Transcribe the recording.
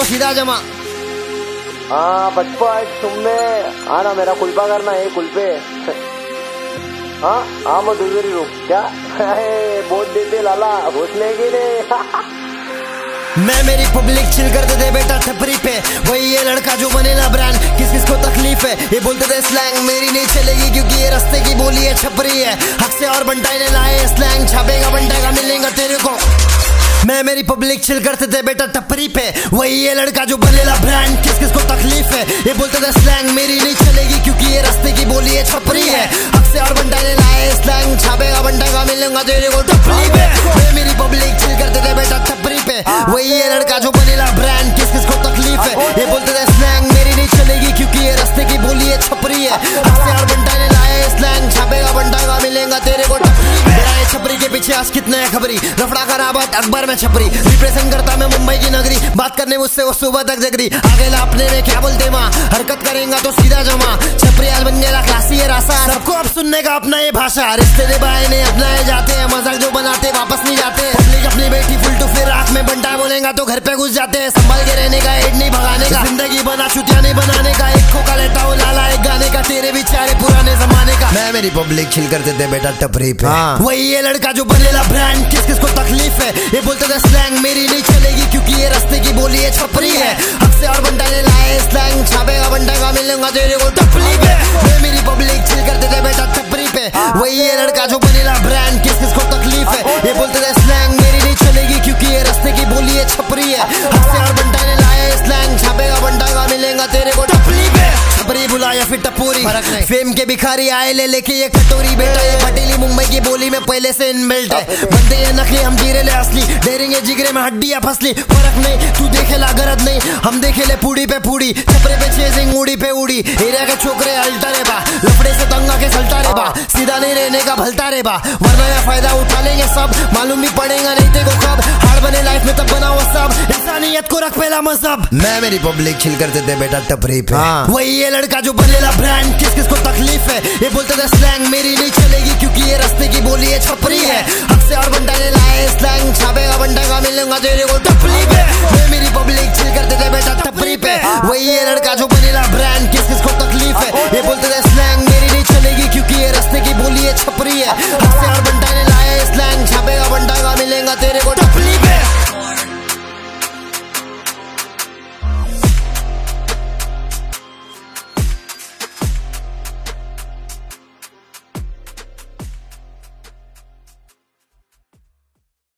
सीधा जमा। हाँ बचपा तुमने आना मेरा कुल्पा करना है कुल्पे। हाँ हाँ मैं दूसरी रूप क्या बहुत देते लाला घोषणे की ने। मैं मेरी पब्लिक चिल करते थे बेटा छपरी पे, वही ये लड़का जो बनेला ब्रांड, किस किस को तकलीफ है ये बोलते थे स्लैंग मेरी नहीं चलेगी क्योंकि ये रास्ते की बोली है छपरी है। हक से और बंटाई ने लाए स्लैंग, छापेगा बंटाएगा मिलेगा तेरे को। मैं मेरी पब्लिक चिल करते थे बेटा टपरी पे, वही ये लड़का जो बनेला ब्रांड, किस किस को तकलीफ है ये बोलते थे स्लैंग मेरी नहीं चलेगी क्योंकि ये रास्ते की बोली है छपरी है। हक से और बंटाई ने लाए स्लैंग, छापेगा बंटाएगा मिलेगा तेरे को टपरी पे। मैं मेरी पब्लिक चिल करते थे बेटा टपरी पे, वही ये लड़का जो बनेला ब्रांड, किस किस को तकलीफ है ये बोलते थे स्लैंग मेरी नहीं चलेगी क्योंकि ये रास्ते की बोली है छपरी है। हक से और बंटाई ने लाए स्लैंग, छापेगा बंटाएगा मिलेगा तेरे को टपरी पे। छपरी के पीछे आज कितने है खबरी, रफड़ा कराबत अकबर में छपरी, रिप्रेजेंट करता मैं मुंबई की नगरी, बात करने मुझसे वो सुबह तक जगरी, आगे ला अपने में क्या बोलते माँ, हरकत करेगा तो सीधा जमा। छपरी आज बन गया क्लासी है रासा, सबको अब सुनने का अपना ये भाषा, रिश्ते दे बाय ने अपनाए जाते हैं, मजाक जो बनाते वापस नहीं जाते। पब्लिक अपनी बेटी फुल टू फिर आंख में बंटा बोलेगा तो घर पे घुस जाते हैं, संभल के रहने का एड नहीं भगाने का, जिंदगी बना चुतिया नहीं बनाने का, एक खोका लेता हूँ लाला एक गाने का, तेरे बेचारे पुराने जमाने का। मैं मेरी पब्लिक चिल करते थे बेटा टपरी पे, वही ये लड़का जो बनेला ब्रांड, किस किस को तकलीफ है ये बोलते थे स्लैंग मेरी नहीं चलेगी क्योंकि ये रास्ते की बोली है छपरी है। हक से और बंटा ने लाए स्लैंग, छापेगा बंटाएगा मिलेगा तेरे को टपरी पे। मैं मेरी पब्लिक चिल करते थे बेटा टपरी पे, वही ये लड़का जो बनेला ब्रांड, किस किस को तकलीफ है ये बोलते थे स्लैंग मेरी नहीं चलेगी क्योंकि ये रास्ते की बोली है छपरी है। हक से और बंटा ने लाए स्लैंग, छापेगा बंटाएगा मिलेगा तेरे को टपरी पे। छपरी बुला या फिर टपोरी, फेम के भिखारी आए ले लेके ये कटोरी, बेटा ये पटेली मुंबई की बोली में पहले से इनबिल्ट है, बनते ये नकली हम जीरे ले असली, डेरेंगे जिगरे में हड्डियां फसली, फर्क नहीं तू देखे ला गरज नहीं, हम देखे ले पूड़ी पे पूड़ी, छपरे पे चेजिंग उड़ी पे उड़ी, एरिया के छोकरे अल्टा रे बा, लफड़े से तंगा के सल्टा रे बा, सीधा नहीं रहने का भलता रे बा, वरना या फायदा उठा लेंगे सब, मालूम भी पड़ेगा नहीं तेको कब, हार बने लाइफ में तब बना वो सब, इंसानियत को रख पहला मजहब। मैं मेरी पब्लिक चिल करते थे बेटा टपरी पे, वही ये लड़का जो बनेला ब्रांड, किस किस को तकलीफ है ये बोलते थे स्लैंग मेरी नहीं चलेगी क्योंकि ये रास्ते की बोली है छपरी है। हक से और बंटा ने लाए स्लैंग, छापेगा बंटाएगा मिलेगा तेरे को टपरी पे। मैं मेरी पब्लिक चिल करते थे बेटा टपरी पे, वही ये लड़का जो बनेला ब्रांड, किस किस को तकलीफ है ये बोलते थे स्लैंग मेरी नहीं चलेगी क्योंकि ये रास्ते की बोली है छपरी है।